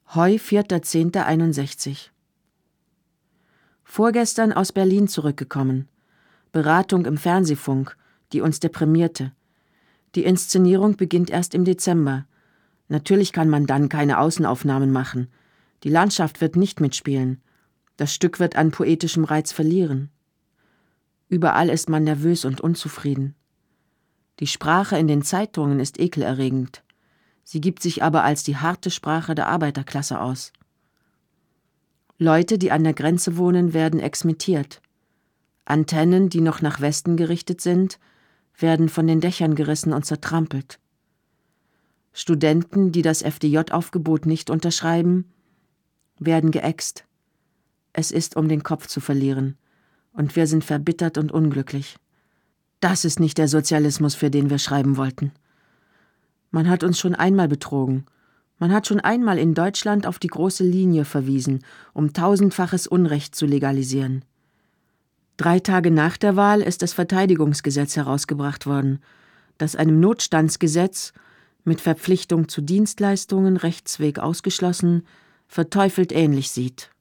Heu, 4.10.61. Vorgestern aus Berlin zurückgekommen. Beratung im Fernsehfunk, die uns deprimierte. Die Inszenierung beginnt erst im Dezember. Natürlich kann man dann keine Außenaufnahmen machen. Die Landschaft wird nicht mitspielen. Das Stück wird an poetischem Reiz verlieren. Überall ist man nervös und unzufrieden. Die Sprache in den Zeitungen ist ekelerregend. Sie gibt sich aber als die harte Sprache der Arbeiterklasse aus. Leute, die an der Grenze wohnen, werden exmittiert. Antennen, die noch nach Westen gerichtet sind, werden von den Dächern gerissen und zertrampelt. Studenten, die das FDJ-Aufgebot nicht unterschreiben, werden geäxt. Es ist um den Kopf zu verlieren, und wir sind verbittert und unglücklich. Das ist nicht der Sozialismus, für den wir schreiben wollten. Man hat uns schon einmal betrogen. Man hat schon einmal in Deutschland auf die große Linie verwiesen, um tausendfaches Unrecht zu legalisieren. 3 Tage nach der Wahl ist das Verteidigungsgesetz herausgebracht worden, das einem Notstandsgesetz mit Verpflichtung zu Dienstleistungen, Rechtsweg ausgeschlossen, verteufelt ähnlich sieht.